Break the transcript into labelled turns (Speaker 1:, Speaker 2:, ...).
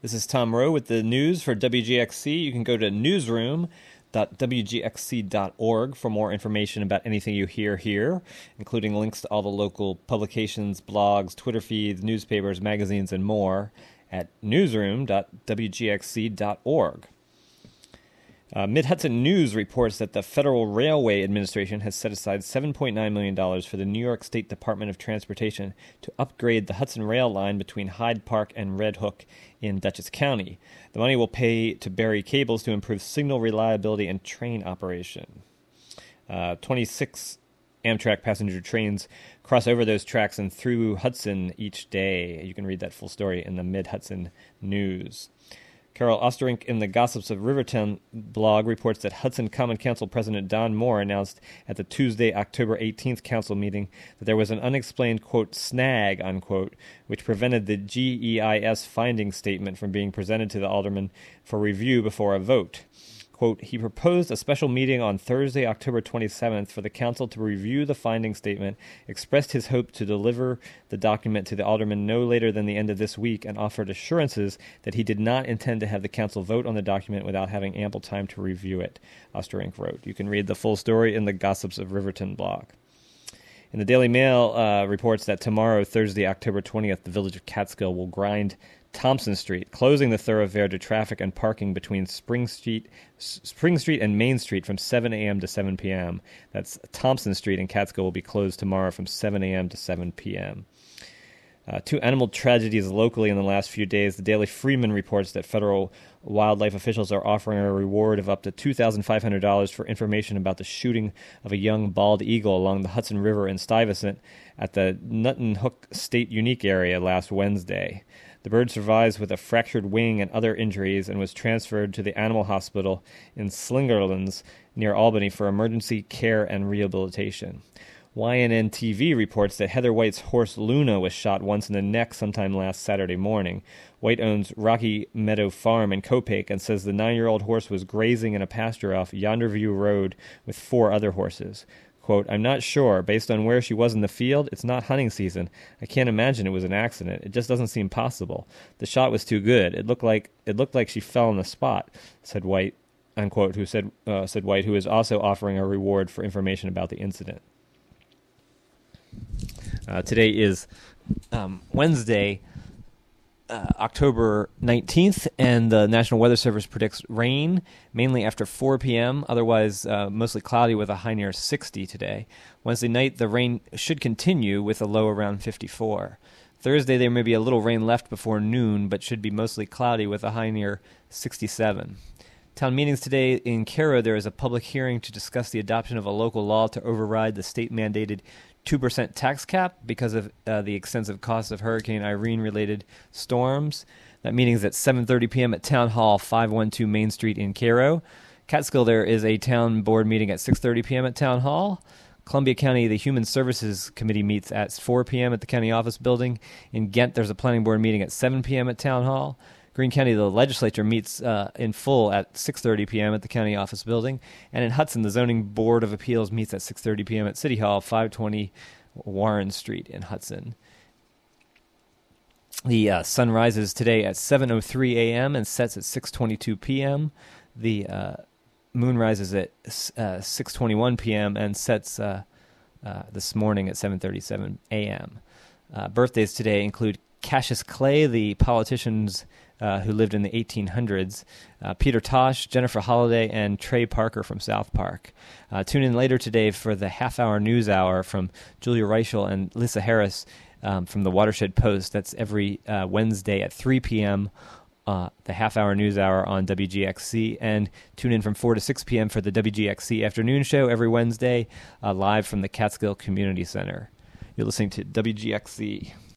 Speaker 1: This is Tom Rowe with the news for WGXC. You can go to newsroom.wgxc.org for more information about anything you hear here, including links to all the local publications, blogs, Twitter feeds, newspapers, magazines, and more at newsroom.wgxc.org. Mid-Hudson News reports that the Federal Railway Administration has set aside $7.9 million for the New York State Department of Transportation to upgrade the Hudson Rail line between Hyde Park and Red Hook in Dutchess County. The money will pay to bury cables to improve signal reliability and train operation. 26 Amtrak passenger trains cross over those tracks and through Hudson each day. You can read that full story in the Mid-Hudson News. Carol Osterink in the Gossips of Rivertown blog reports that Hudson Common Council President Don Moore announced at the Tuesday, October 18th council meeting that there was an unexplained, quote, snag, unquote, which prevented the GEIS finding statement from being presented to the aldermen for review before a vote. Quote, he proposed a special meeting on Thursday, October 27th for the council to review the finding statement, expressed his hope to deliver the document to the aldermen no later than the end of this week, and offered assurances that he did not intend to have the council vote on the document without having ample time to review it, Osterink wrote. You can read the full story in the Gossips of Riverton blog. And the Daily Mail reports that tomorrow, Thursday, October 20th, the village of Catskill will grind Thompson Street, closing the thoroughfare to traffic and parking between Spring Street and Main Street from 7 a.m. to 7 p.m. That's Thompson Street in Catskill will be closed tomorrow from 7 a.m. to 7 p.m. Two animal tragedies locally in the last few days. The Daily Freeman reports that federal wildlife officials are offering a reward of up to $2,500 for information about the shooting of a young bald eagle along the Hudson River in Stuyvesant at the Nutton Hook State Unique area last Wednesday. The bird survives with a fractured wing and other injuries and was transferred to the animal hospital in Slingerlands near Albany for emergency care and rehabilitation. YNN-TV reports that Heather White's horse Luna was shot once in the neck sometime last Saturday morning. White owns Rocky Meadow Farm in Copake and says the 9-year-old horse was grazing in a pasture off Yonder View Road with 4 other horses. Quote, I'm not sure. Based on where she was in the field, it's not hunting season. I can't imagine it was an accident. It just doesn't seem possible. The shot was too good. It looked like she fell on the spot, said White, unquote, said White, who is also offering a reward for information about the incident. Today is Wednesday, October 19th, and the National Weather Service predicts rain, mainly after 4 p.m., otherwise mostly cloudy with a high near 60 today. Wednesday night, the rain should continue with a low around 54. Thursday, there may be a little rain left before noon, but should be mostly cloudy with a high near 67. Town meetings today in Cairo, there is a public hearing to discuss the adoption of a local law to override the state-mandated 2% tax cap because of the extensive costs of Hurricane Irene-related storms. That meeting is at 7:30 p.m. at Town Hall, 512 Main Street in Cairo. Catskill, there is a town board meeting at 6:30 p.m. at Town Hall. Columbia County, the Human Services Committee meets at 4 p.m. at the county office building. In Ghent, there's a planning board meeting at 7 p.m. at Town Hall. Greene County, the legislature meets in full at 6:30 p.m. at the county office building. And in Hudson, the Zoning Board of Appeals meets at 6:30 p.m. at City Hall, 520 Warren Street in Hudson. The sun rises today at 7:03 a.m. and sets at 6:22 p.m. The moon rises at 6:21 p.m. and sets this morning at 7:37 a.m. Birthdays today include Cassius Clay, the politicians who lived in the 1800s, Peter Tosh, Jennifer Holliday, and Trey Parker from South Park. Tune in later today for the half-hour news hour from Julia Reichel and Lisa Harris from the Watershed Post. That's every Wednesday at 3 p.m., the half-hour news hour on WGXC. And tune in from 4 to 6 p.m. for the WGXC afternoon show every Wednesday, live from the Catskill Community Center. You're listening to WGXC.